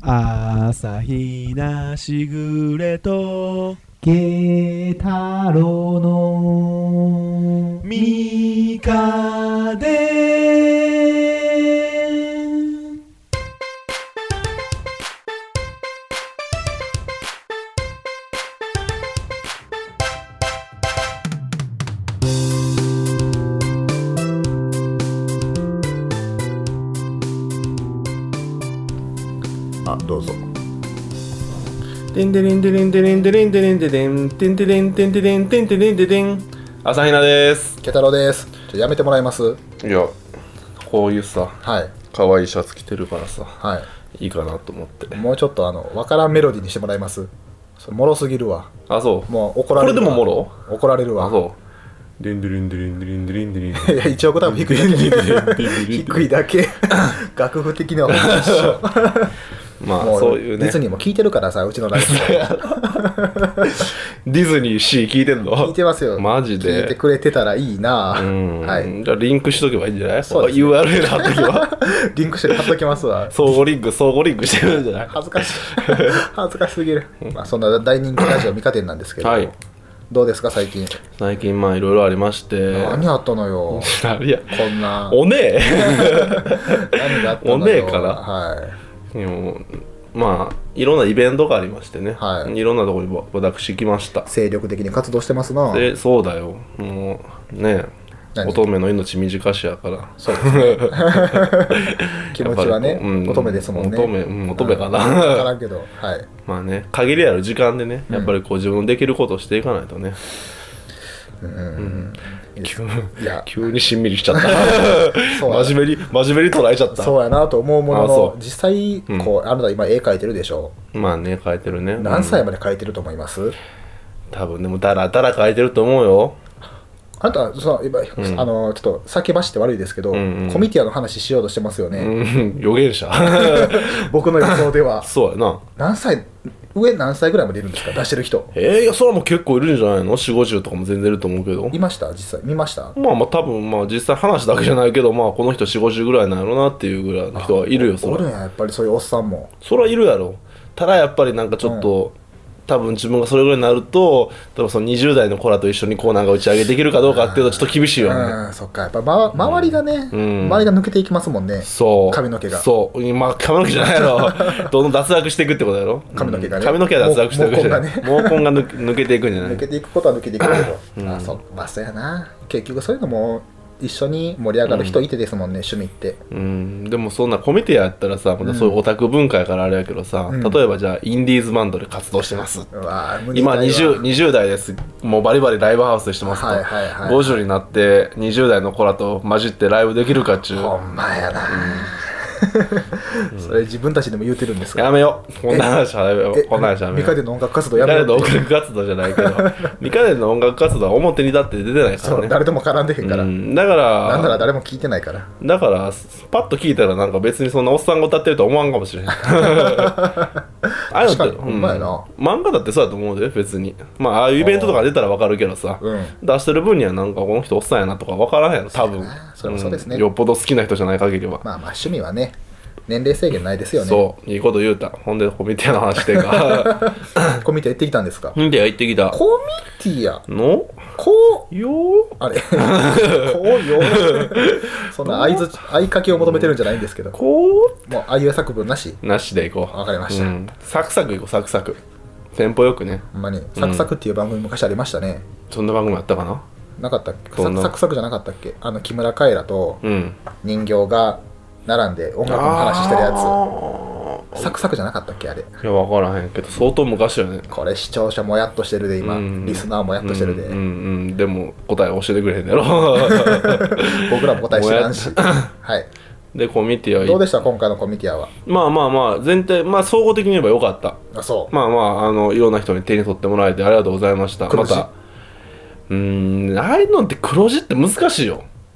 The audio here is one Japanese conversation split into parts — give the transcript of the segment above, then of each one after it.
朝日なしぐれと慶太郎のミカデどうぞ。 テンテレンテレンテレンテレンテレンテレンテンテレンテンテレンテンテレンテレン朝比奈です。 慶太郎です。やめてもらえます？ いや、こういうさ、 はい可愛いシャツ着てるからさ、 はいいかなと思って。 もうちょっとわからんメロディーにしてもらえます？それもろすぎるわ。 あ、そう。 もう怒られるわ。 これでももろ？ 怒られるわ。 あ、そう。デンデレンデレンデレンデレンデレンいや、1億多分低いだけ低いだけ楽譜的には一緒まあもうそういうね。 ディズニーも聞いてるからさ、うちのラジディズニー C 聞いてんの？ オ聞いてますよ。 マジで聞いてくれてたらいいな。 はい。 い。 じゃあリンクしとけばいいんじゃない？ そうですね URL 貼っとけば。 リンクして貼っときますわ。 相互リンクしてるんじゃない？ 恥ずかしい恥ずかしすぎる。まあそんな大人気ラジオミカテンなんですけど、 はいどうですか最近？ 最近まあいろいろありまして。 何あったのよ。 何やこんなおねえ何があったのよ。 おねえかなはい。 でもまあいろんなイベントがありましてね、 はいいろんなところに私行きました。 精力的に活動してますな。 でそうだよ、もうね何乙女の命短しやからそうですね気持ちはね、 やっぱりこう乙女ですもんね。 乙女かな、 分からんけど、はい。 まあね限りある時間でねやっぱりこう自分のできることをしていかないとね、 いや急にしんみりしちゃったそうや真面目に捉えちゃった。 そうやなと思うものあその、 う実際こう、あなた今絵描いてるでしょ。 まあね書いてるね。 何歳まで描いてると思います？ 多分でもだらだら書いてると思うよ。 あなた今、ちょっと先走って悪いですけど、コミティアの話しようとしてますよね。 預言者僕の予想ではそうやな。 何歳ぐらいまでいるんですか、出してる人。 いやそれはもう結構いるんじゃないの。4、50とかも全然いると思うけど。 いました？実際見ました？ まあ多分実際話だけじゃないけど、まあこの人4、50ぐらいなんやろなっていうぐらいの人はいるよ。そらおるんや、やっぱりそういうおっさんも。 そらいるやろ。ただやっぱりなんかちょっと、多分自分がそれぐらいになると、例えばその20代の子らと一緒にこうなんか打ち上げできるかどうかっていうとちょっと厳しいよね。 そっか、やっぱ周りがね、周りが抜けていきますもんね。 そう髪の毛が。 そうまあ髪の毛じゃないやろどんどん脱落していくってことやろ。 髪の毛がね、 髪の毛は脱落していくじゃない。 毛毛根が抜けていくんじゃない。 抜けていくことは抜けていくけど、まあそうやな。結局そういうのも一緒に盛り上がる人いてですもんね、趣味って。 でもそんなコミティアやったらさ、またそういうオタク文化やからあれやけどさ、例えばじゃあインディーズバンドで活動してます、今 20代です、もうバリバリライブハウスでしてますと、50になって20代の子らと混じってライブできるかっちゅう。 ほんまやな、それ自分たちでも言うてるんですか？ やめよう、こんな話はやめよう。こんな話はやめよう。 ミカデの音楽活動やめよう。 ミカデの音楽活動じゃないけどミカデの音楽活動は表に立って出てないからね。 誰でも絡んでへんから、 だからなんなら誰も聞いてないから。 だからパッと聞いたらなんか別にそんなおっさんが歌ってるとは思わんかもしれへんああいうのって、 ほんまやな。 漫画だってそうだと思うで別に。まあああいうイベントとか出たら分かるけどさ、出してる分にはなんかこの人おっさんやなとか分からへんやろ多分。 それもそうですね、 よっぽど好きな人じゃない限りは。 まあ趣味はね、年齢制限ないですよね。 そういいこと言うた。ほんでコミティアの話してるかコミティア行ってきたんですか？ コミティア行ってきた。 コミティアのよあれこうよそんな相かけを求めてるんじゃないんですけど、もうあいう作文なしでいこう。 わかりました、 サクサクいこう。サクサクテンポよくね。 ほんまにサクサクっていう番組昔ありましたね。 そんな番組あったかな。 なかったっけ？サクサクじゃなかったっけ？木村カエラと人形が並んで音楽の話してるやつ、サクサクじゃなかったっけあれ。 いや分からへんけど相当昔よね。 これ視聴者もやっとしてるで今、リスナーもやっとしてるで、 でも答え教えてくれへんやろ僕らも答え知らんしはい。 でコミティアどうでした今回のコミティアは？ まあ全体総合的に言えばよかった。 あ、そう。 まあいろんな人に手に取ってもらえてありがとうございました。またああいうのって黒字って難しいよ。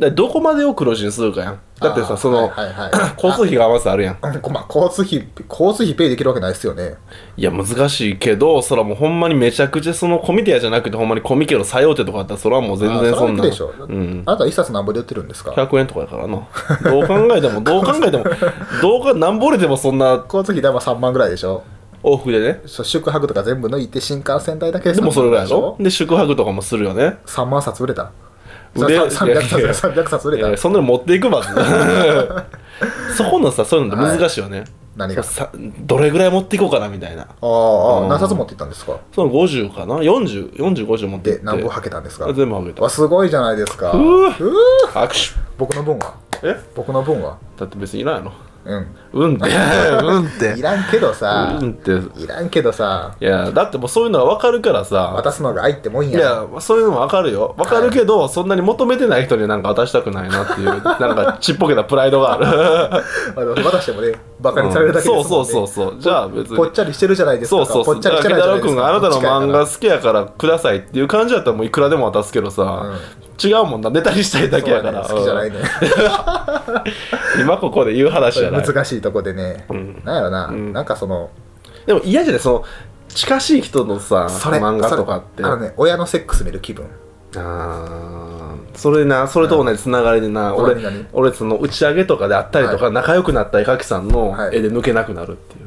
でどこまでを黒字にするかやん。だってさ、その、交通費がまずあるやん。 まあ、交通費ペイできるわけないっすよね。 いや、難しいけど、それはもうほんまにめちゃくちゃそのコミティアじゃなくて、ほんまにコミケの作用手とかあったら、それはもう全然そんな。 でしょ。うん。あなた一冊何ぼで売ってるんですか？ 100 円とかやからな。どう考えても、何ぼれてもそんな。 交通費代は3万ぐらいでしょ。 往復でね。 宿泊とか全部抜いて新幹線代だけででもそれぐらいやろ。で、宿泊とかもするよね。 3万冊売れた。300冊売れた。 そんなの持っていくまず。そこのさ、そういうのって難しいよね。 何がどれぐらい持っていこうかなみたいな。 何冊持っていったんですか？ その50かな、40、50持っていって。 で、何本はけたんですか？ 全部はけた。 すごいじゃないですか。 拍手。 僕の分は？僕の分は？ だって別にいらんやろ。 うんっていらんけどさ、 いらんけどさ、 いやだってもうそういうのが分かるからさ、 渡すのが愛ってもんや。 いやそういうのも分かるよ、分かるけど、そんなに求めてない人になんか渡したくないなっていうなんかちっぽけなプライドがある。 渡してもね、バカにされるだけですもんね。 そうじゃあ別にぽっちゃりしてるじゃないですか。 そうぽっちゃりしてないじゃないですか。 ケタロウ君があなたの漫画好きやからくださいっていう感じだったらもういくらでも渡すけどさ、違うもんな、ネタにしたいだけやから。 好きじゃないね。 今ここで言う話じゃない。 難しいとこでね、なんやろな、なんかそのでも嫌じゃない、その近しい人のさ漫画とかって、 親のセックス見る気分。 それと同じつながりでな、俺その打ち上げとかであったりとか、仲良くなった絵描きさんの絵で抜けなくなるっていう。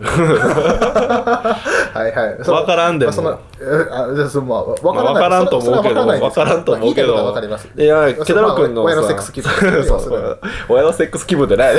分からんでも、分からんと思うけど、分からんと思うけど、いやケタロウ君の親のセックス気分、 親のセックス気分でない。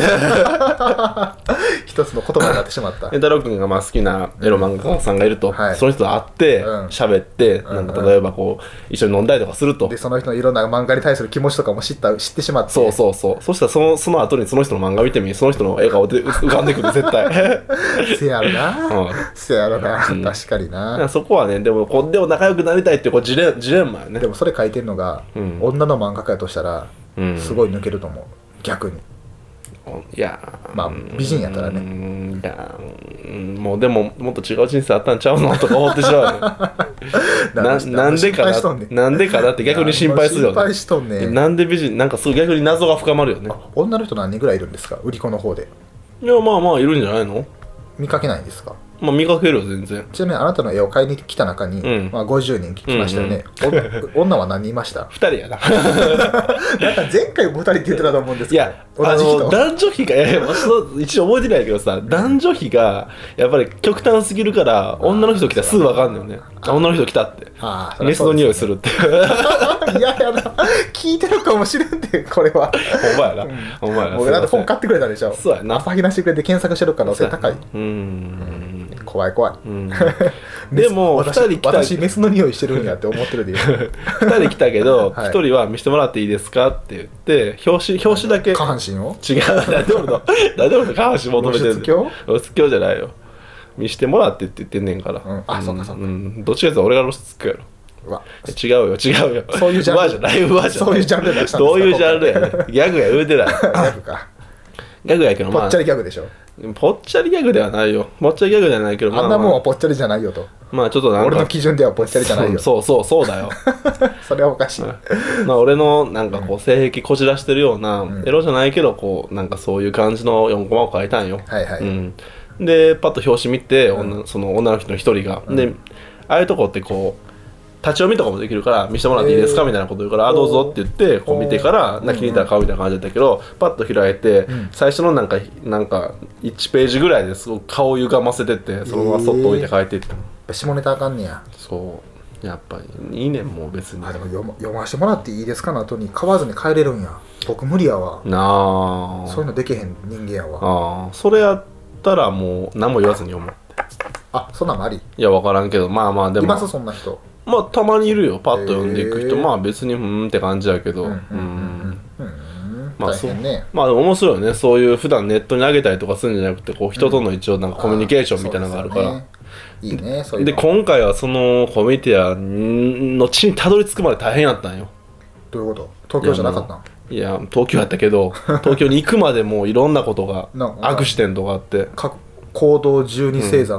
一つの言葉になってしまった。 ケタロウ君が好きなエロ漫画家さんがいると、その人と会って喋って、なんか例えばこう一緒に飲んだりとかすると、 でその人のいろんな漫画に対する気持ちとかも知ってしまって、 そしたらその後にその人の漫画見てみ、その人の笑顔で浮かんでくる絶対。 せやろな、せやろな、確かにな。 そこはね、でも仲良くなりたいっていうジレンマよね。 でもそれ書いてるのが女の漫画家やとしたらすごい抜けると思う、逆に。 いやまあ美人やったらね、 いやもうでももっと違う人生あったんちゃうのとか思ってしまうよ。なんでかなって逆に心配するよね。 心配しとんね。 なんで美人、なんかすごい逆に謎が深まるよね。 女の人何人ぐらいいるんですか、売り子の方で？ いやまあいるんじゃないの？ 見かけないんですか？ まあ見かけるよ全然。 ちなみにあなたの絵を買いに来た中に、まあ50人来ましたよね。女は何人いました？ 2人やな。 なんか前回も2人って言ってたと思うんですけど。いや男女比が一応覚えてないけどさ、男女比がやっぱり極端すぎるから、女の人来たらすぐ分かんないよね。女の人来たってメスの匂いするって。 いやな、聞いてるかもしれんってこれは。 ほんまやな、ほんまやな。 僕だって本買ってくれたでしょ。 そうやな、 朝日なしくれて検索してる可能性高い。怖い。 でも2人来た、 私メスの匂いしてるんやって思ってるで。 2人来たけど1人は見せてもらっていいですかって言って表紙だけ。 下半身を？ 違う、なんで俺の下半身求めてるの？露出狂じゃないよ、見せてもらってって言ってんねんから。 あ、そうか。 どっちかというと俺が露出狂やろ。違うよ。 そういうジャンルじゃない、 そういうジャンル出したんですか？ どういうジャンルやね。ギャグや言うてない。ギャグか。 ギャグやけど、 ぽっちゃりギャグでしょ。 ぽっちゃりギャグではないよ。ぽっちゃりギャグではないけど、 あんなもんはぽっちゃりじゃないよと。 まあちょっとなんか俺の基準ではぽっちゃりじゃないよ。 そうだよ。 それはおかしい。 まあ俺のなんかこう性癖こじらしてるような、エロじゃないけどこうなんかそういう感じの4コマを書いたんよ。でパッと表紙見て、その女の人の一人が、でああいうとこってこう立ち読みとかもできるから見せてもらっていいですかみたいなこと言うから、どうぞって言ってこう見てから気に入ったら買うみたいな感じだったけど、パッと開いて最初のなんか1ページぐらいですごく顔を歪ませてってそのままそっと置いて帰っていった。 下ネタあかんねや。 そうやっぱりいいねん、もう別に。 でも読ませてもらっていいですかの後に買わずに帰れるんや。僕無理やわな。そういうのできへん人間やわ。 それやったらもう何も言わずに読む。 あ、そんなんもあり？ いや分からんけど、まあでもいますそんな人。 まあたまにいるよ、パッと読んでいく人。まあ別にって感じやけど、まあそうね。まあでも面白いよね、そういう普段ネットに上げたりとかするんじゃなくて、こう人との一応なんかコミュニケーションみたいなのがあるから。 いいね、そういうの。 で今回はそのコミュニティアの地にたどり着くまで大変やったんよ。 どういうこと？東京じゃなかったん？ いや東京やったけど、東京に行くまでもいろんなことがアクシデントがあって。 行動12星座の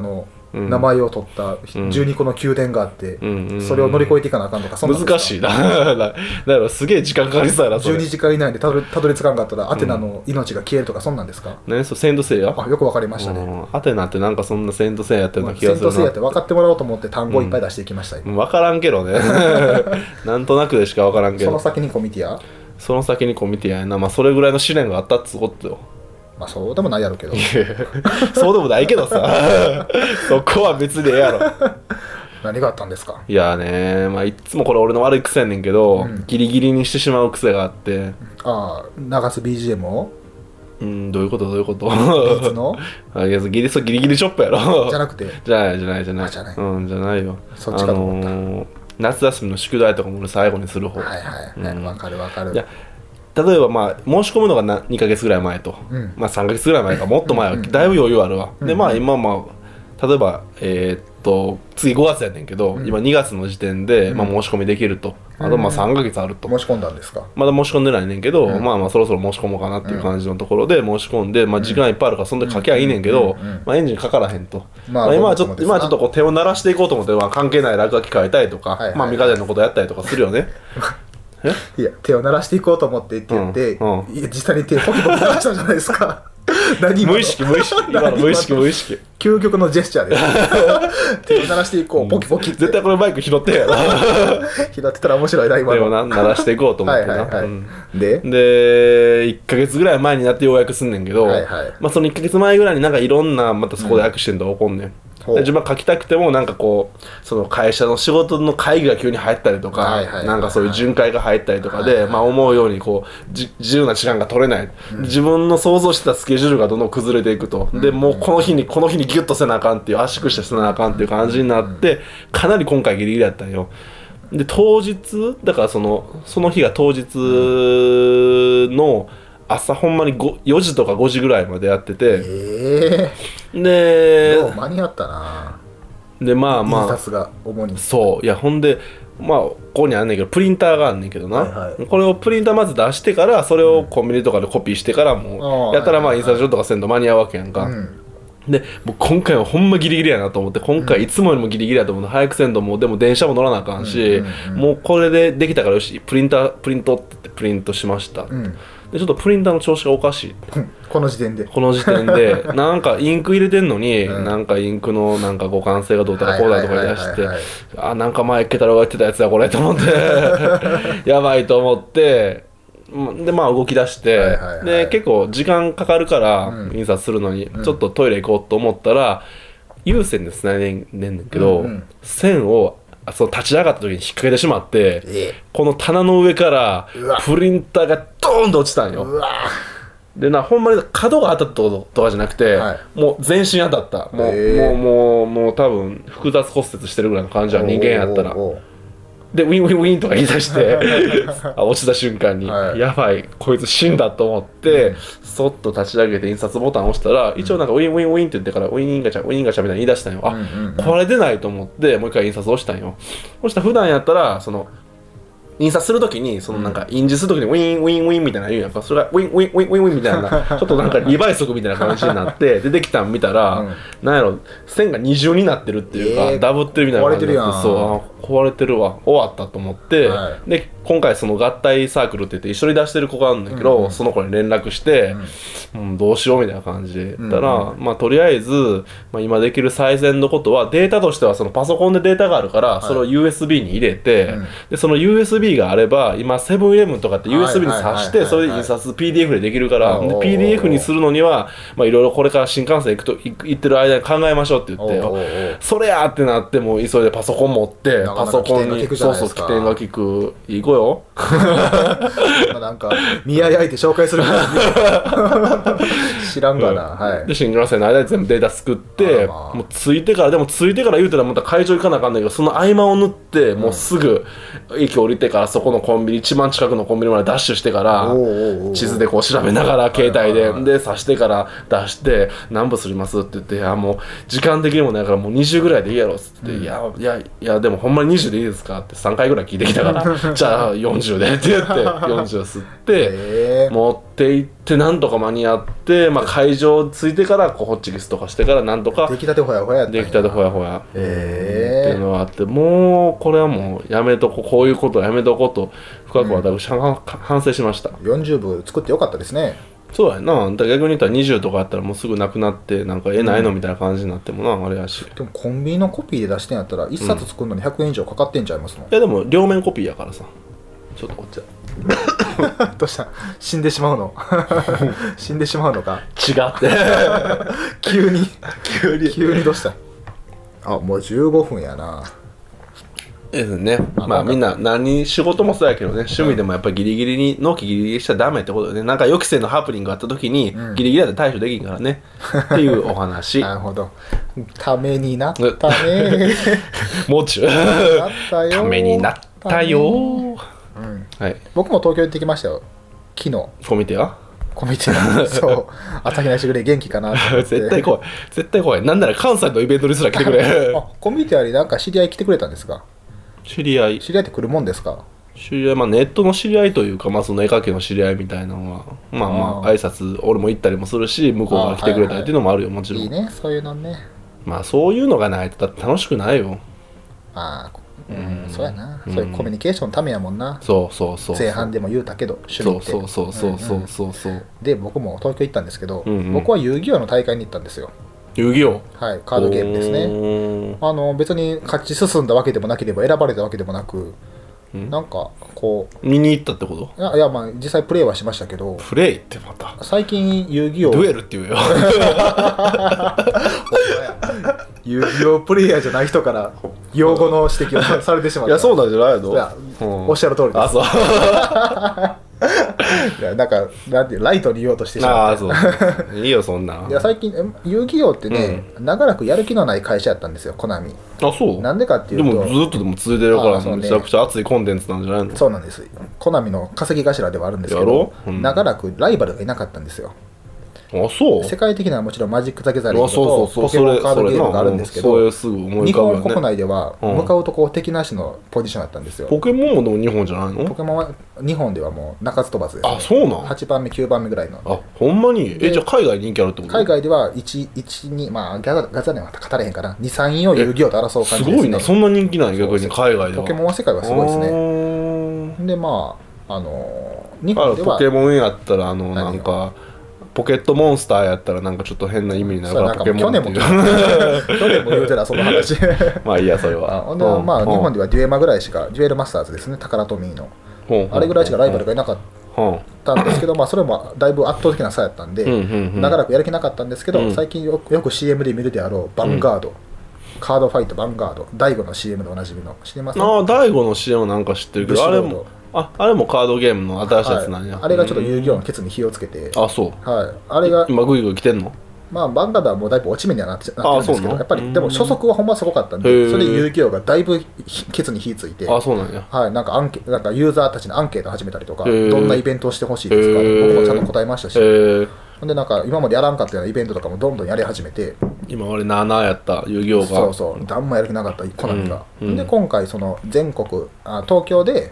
名前を取った12個の宮殿があって、それを乗り越えていかなあかんとか、そんな難しいなだからすげえ時間かかりそうやな、それ 12時間以内でたどり着かんかったらアテナの命が消えるとか、そんなんですか？ 何それ、セイントセイヤ？ あ、よくわかりましたね。 アテナってなんかそんなセイントセイヤやったような気がするな。 セイントセイヤって分かってもらおうと思って単語いっぱい出していきました、 分からんけどねなんとなくでしか分からんけど、 その先にコミティア？ その先にコミティアやな。まあそれぐらいの試練があったっつうことよ。 まあそうでもないやろうけどそうでもないけどさそこは別にええやろ何があったんですか？ いやね、まあいつもこれ俺の悪い癖やねんけど、ギリギリにしてしまう癖があって。 ああ、流す BGM を？ どういうことビーツのいや、ギリギリチョップやろじゃなくてじゃないじゃないじゃないじゃないよ。 そっちかと思った。 夏休みの宿題とかも俺最後にする方。 はいはい、わかるわかる。 いや例えばまあ申し込むのが2ヶ月ぐらい前と、まあ3ヶ月ぐらい前か、もっと前はだいぶ余裕あるわ。でまあ今例えば次5月やねんけど、今2月の時点で、まあ、申し込みできると、あとまあ3ヶ月あると。 申し込んだんですか？ まだ申し込んでないねんけど、まあまあそろそろ申し込もうかなっていう感じのところで申し込んで、まあ時間いっぱいあるからそんで書きゃいいねんけど、まあエンジンかからへんと。まあ今はちょっとこう手を鳴らしていこうと思って、まあ、関係ない落書き書いたりとか、まあ未課税のことやったりとかするよね。 いや、手を鳴らしていこうと思ってって言って、いや実際に手をポキポキ鳴らしたじゃないですか。 無意識今の無意識究極のジェスチャーです手を鳴らしていこう、ポキポキって。 絶対これマイク拾ってやろ拾ってたら面白いな、今の。 手を鳴らしていこうと思ってな。 で 1ヶ月ぐらい前になってようやくすんねんけど、まあその1ヶ月前ぐらいになんかいろんなまたそこでアクシデントが起こんねん。自分は書きたくてもなんかこうその会社の仕事の会議が急に入ったりとか、なんかそういう巡回が入ったりとかで、まあ思うようにこう自由な時間が取れない、自分の想像してたスケジュールがどんどん崩れていくと、でもうこの日にギュッとせなあかんっていう、圧縮してせなあかんっていう感じになって、かなり今回ギリギリだったんよ。で当日だからその日が当日の朝ほんまに4時とか5時ぐらいまでやってて、でよう間に合ったな。 でまあまあ印刷が主にそういや、ほんでまあここにあんねんけどプリンターがあんねんけどな、これをプリンターまず出してからそれをコンビニとかでコピーしてからもうやったらまあ印刷所とかせんと間に合うわけやんか、でもう今回はほんまギリギリやなと思って、今回いつもよりもギリギリやと思うの、早くせんともうでも電車も乗らなあかんし、もうこれでできたからよしプリントって言ってプリントしました、でちょっとプリンターの調子がおかしい、 この時点でなんかインク入れてんのに、なんかインクのなんか互換性がどうたらこうだとか言い出して、あなんか前ケタロウが言ってたやつだこれと思ってやばいと思ってでまあ動き出して、で結構時間かかるから印刷するのに、ちょっとトイレ行こうと思ったら有線でつないでんねんけど、線をその立ち上がった時に引っ掛けてしまって、この棚の上からプリンターがドーンと落ちたんよ。でほんまに角が当たったとかじゃなくて、もう全身当たった。もう多分複雑骨折してるぐらいの感じは人間やったら。でウィンウィンウィンとか言い出して落ちた瞬間に、やばいこいつ死んだと思って、そっと立ち上げて印刷ボタンを押したら、一応なんかウィンウィンウィンって言ってからウィンガチャウィンガチャみたいに言い出したんよ。これ出ないと思ってもう一回印刷押したんよ。そしたら普段やったらその印刷するときにそのなんか印字するときにウィンウィンウィンみたいな言うんやんか。それがウィンウィンウィンウィンウィンみたいなちょっとなんか2倍速みたいな感じになって出てきたん見たら、なんやろ線が二重になってるっていうか、ダブってるみたいな感じで、そう壊れてるわ終わったと思って、で今回その合体サークルって言って一緒に出してる子があるんだけど、その子に連絡して、どうしようみたいな感じで言ったら、まあとりあえず、まあ、今できる最善のことはデータとしてはそのパソコンでデータがあるから、それを USB に入れて、でその USB があれば今セブンイレブンとかって USB に挿してそれで印刷 PDF でできるから、で PDF にするのにはまあいろいろこれから新幹線行ってる間に考えましょうって言って、それやってなってもう急いでパソコン持ってパソコンにそうそう起点が効くいい子よなんか見合い相手紹介するから知らんがな、 で新幹線の間で全部データ作って、もう着いてから言うたらまた会場行かなあかんだけど、その合間を縫ってもうすぐ駅降りてからそこのコンビニ一番近くのコンビニまでダッシュしてから地図でこう調べながら携帯で刺してから出して何部すりますって言って、もう時間的にもないからもう20ぐらいでいいやろっつって、いやでもほんまに20でいいですかって3回ぐらい聞いてきたからじゃあ40でって言って40吸って持っっていってなんとか間に合って、まあ、会場着いてからこうホッチキスとかしてからなんとか出来たてほやほややったんや。 出来たてほやほやっていうのがあって、もうこれはもうやめとこう、こういうことやめとこうと深く私は反省しました。 40部作ってよかったですね。 そうやな。だから逆に言ったら20とかあったらもうすぐなくなってなんかないのみたいな感じになってもな、あれやし。 でもコンビニのコピーで出してんやったら1冊作るのに100円以上かかってんちゃいますの。 いやでも両面コピーやからさ。ちょっとこっちどうした？死んでしまうの？死んでしまうのか？ 違って急にどうした？あ、もう15分やな。 ですね。まあみんな仕事もそうやけどね、趣味でもやっぱりギリギリに納期ギリギリしちゃダメってことでね、なんか予期せぬハプニングがあった時にギリギリだって対処できんからね、っていうお話。 なるほど。ためになったね。 もう中ためになったよ。 はい、僕も東京行ってきましたよ、昨日。 コミテはそう、朝日奈してくれ、元気かなって絶対怖い。なんなら関西のイベントにすら来てくれ。 あ、コミテありなんか知り合い来てくれたんですか？ 知り合いって来るもんですか？ まあネットの知り合いというか、まあその絵描きの知り合いみたいなのは、まあ挨拶俺も行ったりもするし、向こうが来てくれたりっていうのもあるよ、もちろん。 いいね、そういうのね。 まあそういうのがないとだって楽しくないよ。 そうやな、そういうコミュニケーションのためやもんな。 そう前半でも言うたけど、趣味って。 そうで、僕も東京行ったんですけど、僕は遊戯王の大会に行ったんですよ。 遊戯王、 はい、カードゲームですね。別に勝ち進んだわけでもなければ選ばれたわけでもなく、なんかこう見に行ったってこと？ いや、まあ実際プレイはしましたけど。 プレイってまた最近遊戯王デュエルって言うよ。 遊戯王プレイヤーじゃない人から用語の指摘をされてしまった。 いや、そうなんじゃないの？ おっしゃる通りです。 あ、そう。 いや、なんかなんていうライトに言おうとしてしまって。 そういいよそんな。 いや、最近遊戯王ってね、長らくやる気のない会社やったんですよ、コナミ。 あ、そう。 なんでかっていうと、 でもずっとでも続いてるからめちゃくちゃ熱いコンテンツなんじゃないの？ そうなんです。コナミの稼ぎ頭ではあるんですけど、長らくライバルがいなかったんですよ。 あ、そう。 世界的にはもちろんマジック・ザ・ギャザリングとポケモンカードゲームがあるんですけど、日本国内では向かうとこう敵なしのポジションだったんですよ。 ポケモンもでも日本じゃないの？ ポケモンは日本ではもう鳴かず飛ばずです、 あ、そうなん？ 8番目9番目ぐらいの。 あ、ほんまに？じゃあ海外人気あるってこと？ 海外では1、2、まあギャザリングは語れへんかな、2、3位を遊戯王と争う感じですね。 すごいな、そんな人気なんや逆に海外では。 ポケモンは世界はすごいですね。で、まあ日本ではポケモンやったらなんかポケットモンスターやったらなんかちょっと変な意味になるからポケモンっていう。 去年も言うてたその話。 まあいいやそれは。 ほんでまあ日本ではデュエマぐらいしか、デュエルマスターズですね、タカラトミーのあれぐらいしかライバルがいなかったんですけど、まあそれもだいぶ圧倒的な差やったんで長らくやる気なかったんですけど、最近よく CM で見るであろうヴァンガード、カードファイトヴァンガード、ダイゴの CM でおなじみの、知りません？ ああ、ダイゴの CM なんか知ってるけど、あれもカードゲームの新しいやつなんや。 あれがちょっと遊戯王のケツに火をつけて、 あ、そう。 はい、あれが今グイグイ来てんの？ まあ、バンガードはもうだいぶ落ち目にはなってるんですけど、やっぱりでも初速はほんますごかったんで、それで遊戯王がだいぶケツに火ついて、 あ、そうなんや。 はい、なんかユーザーたちのアンケート始めたりとか、どんなイベントをしてほしいですか、僕もちゃんと答えましたし、でなんか今までやらんかったようなイベントとかもどんどんやり始めて、 今俺7やった遊戯王が、 そうそう、あんまやる気なかったコナミが、で今回その全国東京で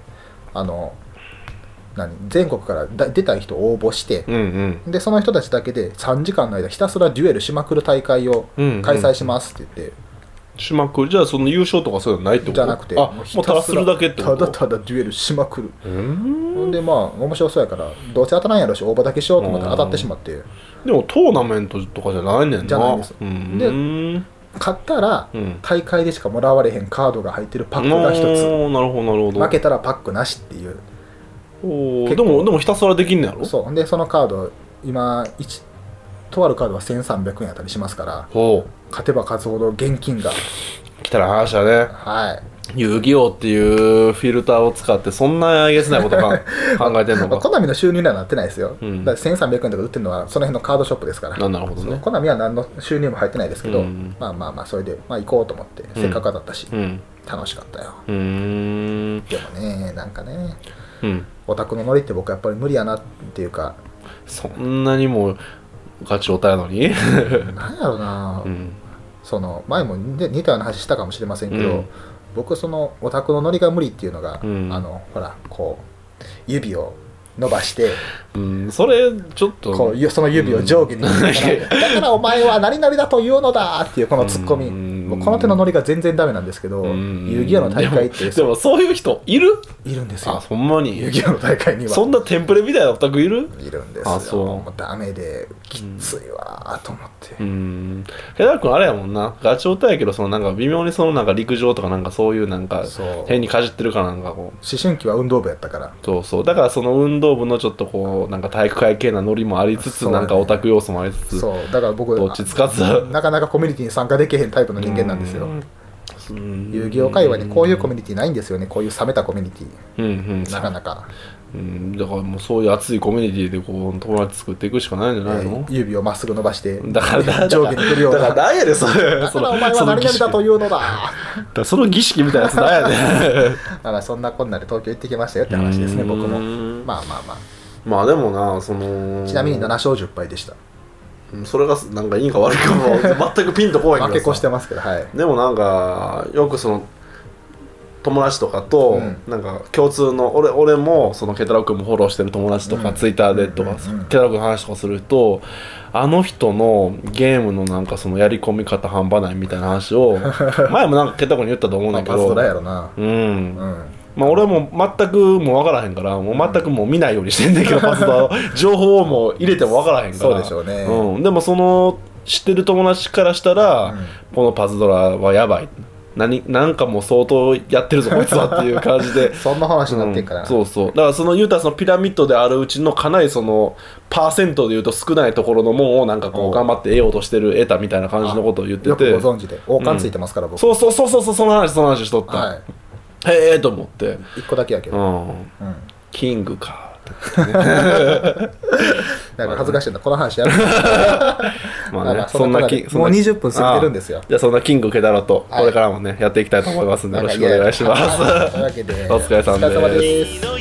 全国から出た人を応募して、でその人たちだけで3時間の間ひたすらデュエルしまくる大会を開催しますって言って、 しまくる？じゃあその優勝とかそういうのないってこと？ じゃなくて、 もうただするだけってこと？ ただただデュエルしまくる。ほんでまあ面白そうやからどうせ当たらんやろし応募だけしようと思って当たってしまって。 でもトーナメントとかじゃないねんな。 じゃないです。で勝ったら大会でしかもらわれへんカードが入ってるパックが一つ、 なるほどなるほど。 負けたらパックなしっていう。 でもひたすらできんねやろ。 そうでそのカード今とあるカードは1300円あたりしますから、勝てば勝つほど現金が来たら話だね。 はい。 遊戯王っていうフィルターを使ってそんなえげつないこと考えてんのか。 コナミの収入にはなってないですよ。だから1300円とか売ってるのはその辺のカードショップですから。 なるほどね。 コナミは何の収入も入ってないですけど、まあまあまあそれでまあ行こうと思ってせっかくだったし、楽しかったよ。でもね、なんかね、オタクのノリって僕やっぱり無理やなっていうか。 そんなにもガチオタやのになんやろな、その前も似たような話したかもしれませんけど、僕そのオタクのノリが無理っていうのが、ほらこう指を伸ばして、 それちょっとこうその指を上下に、だからお前は何々だというのだっていうこのツッコミ、もうこの手のノリが全然ダメなんですけど、遊戯王の大会ってでもそういう人いるんですよ。 ほんまに遊戯王の大会にはそんなテンプレみたいなオタクいるんですよ。もうダメできついわと思って。 ケダ君あれやもんな、ガチオタやけど、そのなんか微妙にそのなんか陸上とかなんかそういうなんか変にかじってるかなんかこう、 思春期は運動部やったから、 そうだからその運動部のちょっとこうなんか体育会系なノリもありつつ、なんかオタク要素もありつつ、 そうだから僕どっちつかずなかなかコミュニティに参加できへんタイプの人間なんですよ。遊戯王界隈にこういうコミュニティないんですよね。こういう冷めたコミュニティ、なかなか。 だからもうそういう熱いコミュニティでこう友達作っていくしかないんじゃないの？ 指をまっすぐ伸ばしてだから上下に振るような。 だから何やでそれ。 だからお前は何々だというのだ。 その儀式みたいなやつ何やで。 だからそんなこんなで東京行ってきましたよって話ですね、僕も。まあでもな、そのちなみに7勝10敗でした。 それがなんかいいか悪いかも全くピンとこないけどさ、 負け越してますけど、はい。 でもなんかよくその友達とかと、なんか共通の俺もそのケタロ君もフォローしてる友達とか、ツイッターでとか、ケタロ君の話とかすると、あの人のゲームのなんかそのやり込み方半端ないみたいな話を前もなんかケタロ君に言ったと思うんだけど、 パズドラやろな。 まあ俺も全くもう分からへんから、もう全くもう見ないようにしてんだけど、パズドラ情報をもう入れても分からへんから。 そうでしょうね。 でもその知ってる友達からしたら、このパズドラはやばい、なんかもう相当やってるぞこいつはっていう感じでそんな話になってんから、 そうだからその言うたらそのピラミッドであるうちのかなりそのパーセントで言うと少ないところのもんをなんかこう頑張って得ようとしてる得たみたいな感じのことを言ってて、 よくご存知で王冠ついてますから、僕。 そうその話しとった、へえと思って 1個だけやけど、 キングかなんか恥ずかしいな、この話やるまあね、そんなもう20分過ぎてるんですよ。 じゃあそんなキングケダロとこれからもねやっていきたいと思いますんで、よろしくお願いします。 というわけでお疲れ様です。